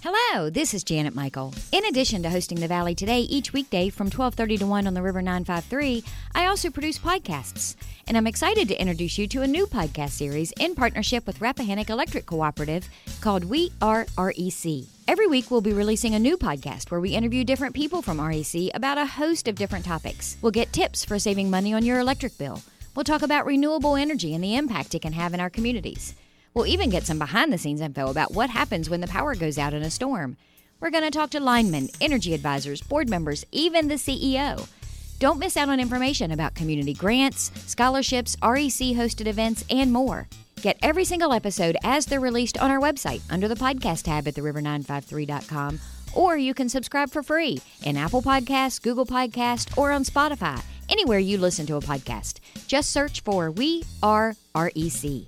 Hello, this is Janet Michael. In addition to hosting The Valley Today each weekday from 12:30 to 1 on the River 953, I also produce podcasts. And I'm excited to introduce you to a new podcast series in partnership with Rappahannock Electric Cooperative called We Are REC. Every week we'll be releasing a new podcast where we interview different people from REC about a host of different topics. We'll get tips for saving money on your electric bill. We'll talk about renewable energy and the impact it can have in our communities. We'll even get some behind-the-scenes info about what happens when the power goes out in a storm. We're going to talk to linemen, energy advisors, board members, even the CEO. Don't miss out on information about community grants, scholarships, REC-hosted events, and more. Get every single episode as they're released on our website under the podcast tab at theriver953.com, or you can subscribe for free in Apple Podcasts, Google Podcasts, or on Spotify, anywhere you listen to a podcast. Just search for We Are REC.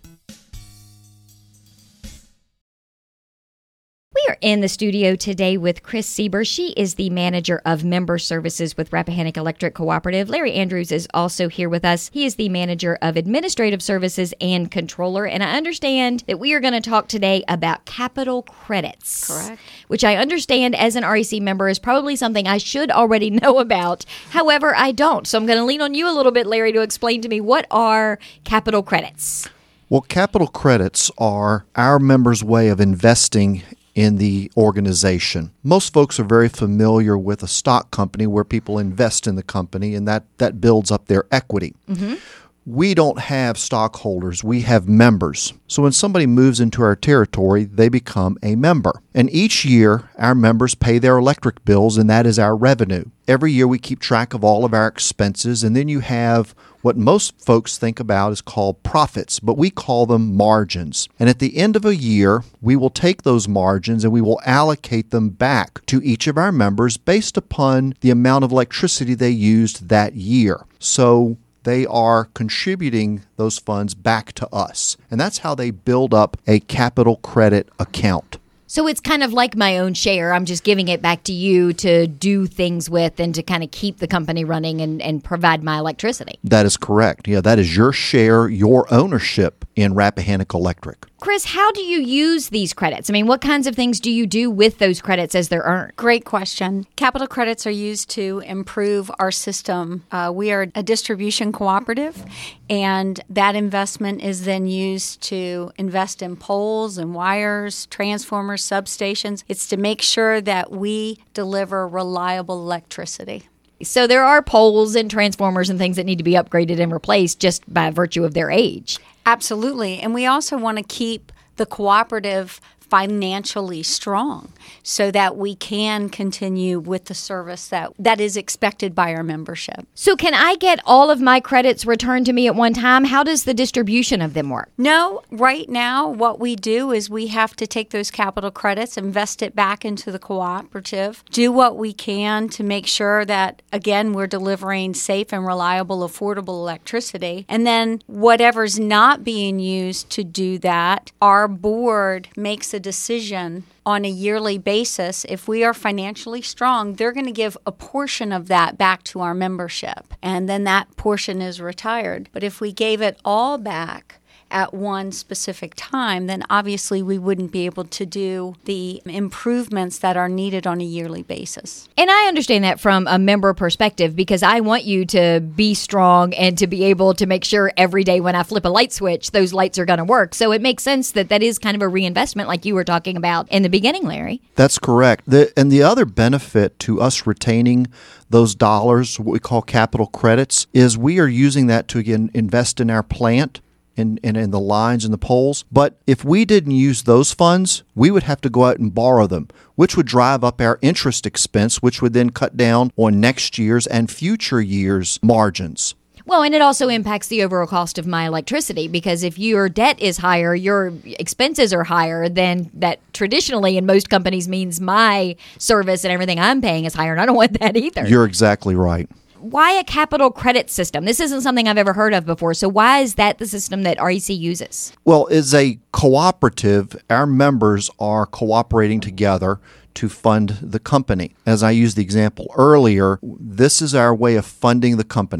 We are in the studio today with Chris Sieber. She is the manager of member services with Rappahannock Electric Cooperative. Larry Andrews is also here with us. He is the manager of administrative services and controller. And I understand that we are going to talk today about capital credits. Correct. Which I understand as an REC member is probably something I should already know about. However, I don't. So I'm going to lean on you a little bit, Larry, to explain to me what are capital credits. Well, capital credits are our members' way of investing in the organization. Most folks are very familiar with a stock company where people invest in the company and that builds up their equity. Mm-hmm. We don't have stockholders, we have members. So when somebody moves into our territory, they become a member. And each year, our members pay their electric bills, and that is our revenue. Every year, we keep track of all of our expenses, and then you have what most folks think about is called profits, but we call them margins. And at the end of a year, we will take those margins and we will allocate them back to each of our members based upon the amount of electricity they used that year. So they are contributing those funds back to us. And that's how they build up a capital credit account. So it's kind of like my own share. I'm just giving it back to you to do things with and to kind of keep the company running and provide my electricity. That is correct. Yeah, that is your share, your ownership in Rappahannock Electric. Chris, how do you use these credits? I mean, what kinds of things do you do with those credits as they're earned? Great question. Capital credits are used to improve our system. We are a distribution cooperative, and that investment is then used to invest in poles and wires, transformers, substations. It's to make sure that we deliver reliable electricity. So there are poles and transformers and things that need to be upgraded and replaced just by virtue of their age. Absolutely. And we also want to keep the cooperative financially strong so that we can continue with the service that is expected by our membership. So can I get all of my credits returned to me at one time? How does the distribution of them work? No, right now what we do is we have to take those capital credits, invest it back into the cooperative, do what we can to make sure that, again, we're delivering safe and reliable, affordable electricity. And then whatever's not being used to do that, our board makes a decision on a yearly basis. If we are financially strong, they're going to give a portion of that back to our membership, and then that portion is retired. But if we gave it all back at one specific time, then obviously we wouldn't be able to do the improvements that are needed on a yearly basis. And I understand that from a member perspective because I want you to be strong and to be able to make sure every day when I flip a light switch, those lights are going to work. So it makes sense that is kind of a reinvestment like you were talking about in the beginning, Larry. That's correct. And the other benefit to us retaining those dollars, what we call capital credits, is we are using that to, again, invest in our plant in the lines and the poles. But if we didn't use those funds, we would have to go out and borrow them, which would drive up our interest expense, which would then cut down on next year's and future years' margins. Well, and it also impacts the overall cost of my electricity because if your debt is higher, your expenses are higher, then that traditionally in most companies means my service and everything I'm paying is higher, and I don't want that either. You're exactly right. Why a capital credit system? This isn't something I've ever heard of before. So why is that the system that REC uses? Well, as a cooperative, our members are cooperating together to fund the company. As I used the example earlier, this is our way of funding the company.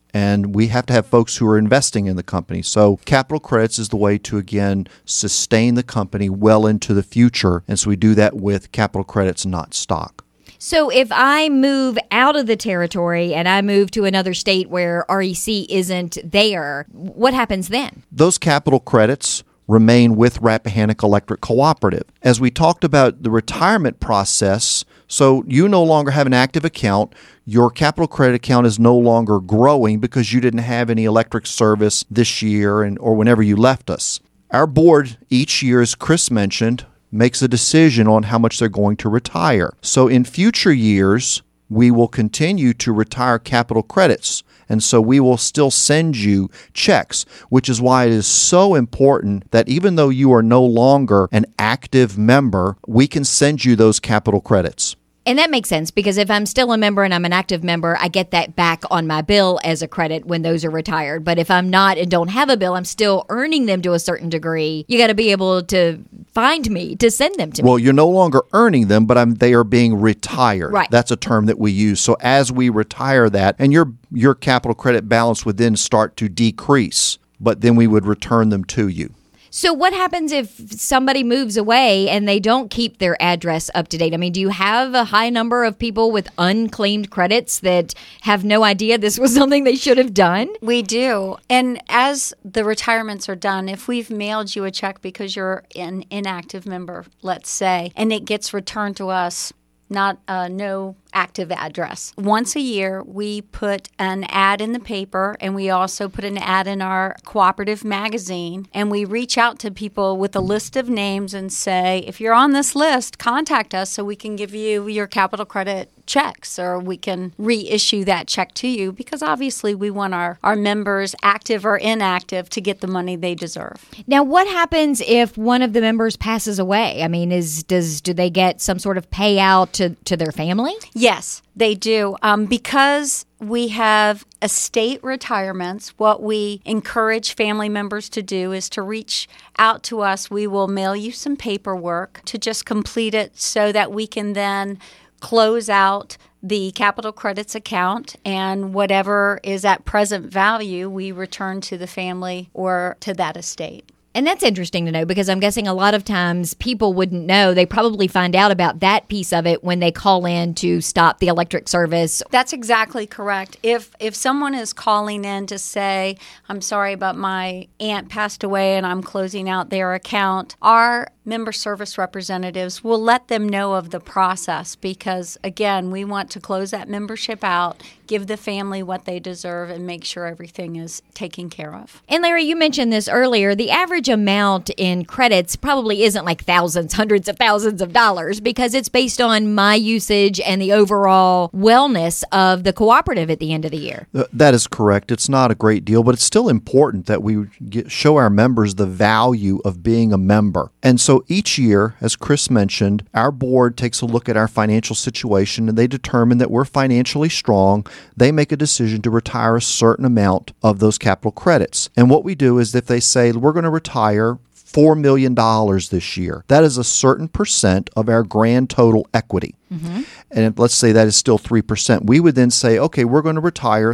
And we have to have folks who are investing in the company. So capital credits is the way to, again, sustain the company well into the future. And so we do that with capital credits, not stock. So if I move out of the territory and I move to another state where REC isn't there, what happens then? Those capital credits remain with Rappahannock Electric Cooperative. As we talked about the retirement process, so you no longer have an active account. Your capital credit account is no longer growing because you didn't have any electric service this year or whenever you left us. Our board each year, as Chris mentioned, makes a decision on how much they're going to retire. So in future years, we will continue to retire capital credits. And so we will still send you checks, which is why it is so important that even though you are no longer an active member, we can send you those capital credits. And that makes sense because if I'm still a member and I'm an active member, I get that back on my bill as a credit when those are retired. But if I'm not and don't have a bill, I'm still earning them to a certain degree. You got to be able to find me to send them to me. Well, you're no longer earning them, but they are being retired. Right. That's a term that we use. So as we retire that, and your capital credit balance would then start to decrease, but then we would return them to you. So what happens if somebody moves away and they don't keep their address up to date? I mean, do you have a high number of people with unclaimed credits that have no idea this was something they should have done? We do. And as the retirements are done, if we've mailed you a check because you're an inactive member, let's say, and it gets returned to us, not no active address. Once a year, we put an ad in the paper, and we also put an ad in our cooperative magazine, and we reach out to people with a list of names and say, if you're on this list, contact us so we can give you your capital credit checks, or we can reissue that check to you, because obviously we want our members, active or inactive, to get the money they deserve. Now, what happens if one of the members passes away? I mean, do they get some sort of payout to their family? Yes, they do. Because we have estate retirements, what we encourage family members to do is to reach out to us. We will mail you some paperwork to just complete it so that we can then close out the capital credits account, and whatever is at present value, we return to the family or to that estate. And that's interesting to know because I'm guessing a lot of times people wouldn't know. They probably find out about that piece of it when they call in to stop the electric service. That's exactly correct. If someone is calling in to say, I'm sorry, but my aunt passed away and I'm closing out their account, our member service representatives will let them know of the process because, again, we want to close that membership out, give the family what they deserve, and make sure everything is taken care of. And Larry, you mentioned this earlier. The average amount in credits probably isn't like thousands, hundreds of thousands of dollars because it's based on my usage and the overall wellness of the cooperative at the end of the year. That is correct. It's not a great deal, but it's still important that we show our members the value of being a member. And so each year, as Chris mentioned, our board takes a look at our financial situation and they determine that we're financially strong. They make a decision to retire a certain amount of those capital credits. And what we do is if they say we're going to retire $4 million this year, that is a certain percent of our grand total equity. Mm-hmm. And let's say that is still 3%. We would then say, okay, we're going to retire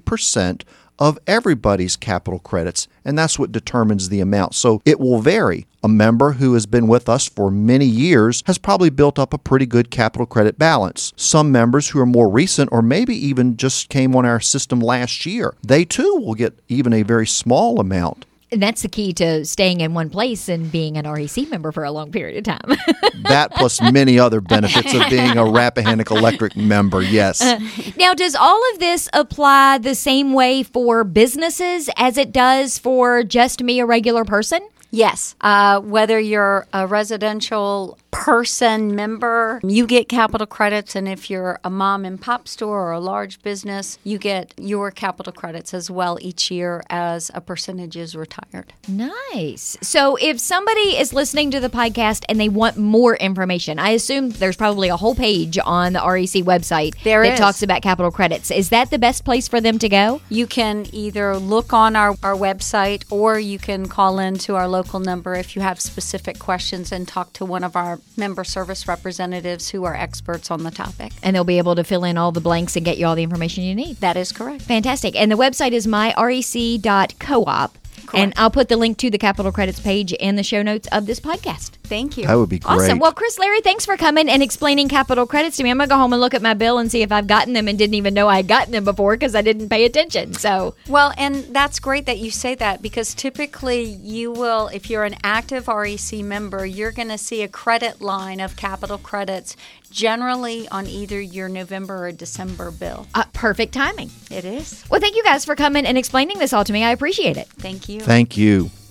3% of everybody's capital credits, and that's what determines the amount. So it will vary. A member who has been with us for many years has probably built up a pretty good capital credit balance. Some members who are more recent or maybe even just came on our system last year, they too will get even a very small amount. And that's the key to staying in one place and being an REC member for a long period of time. That plus many other benefits of being a Rappahannock Electric member, yes. Now, does all of this apply the same way for businesses as it does for just me, a regular person? Yes. Whether you're a residential person member, you get capital credits. And if you're a mom and pop store or a large business, you get your capital credits as well each year as a percentage is retired. Nice. So if somebody is listening to the podcast and they want more information, I assume there's probably a whole page on the REC website that talks about capital credits. Is that the best place for them to go? You can either look on our website or you can call in to our local local number if you have specific questions and talk to one of our member service representatives who are experts on the topic. And they'll be able to fill in all the blanks and get you all the information you need. That is correct. Fantastic. And the website is myrec.coop. And I'll put the link to the Capital Credits page in the show notes of this podcast. Thank you. That would be great. Awesome. Well, Chris, Larry, thanks for coming and explaining capital credits to me. I'm going to go home and look at my bill and see if I've gotten them and didn't even know I had gotten them before because I didn't pay attention. So, well, and that's great that you say that because typically you will, if you're an active REC member, you're going to see a credit line of capital credits generally on either your November or December bill. Perfect timing. It is. Well, thank you guys for coming and explaining this all to me. I appreciate it. Thank you. Thank you.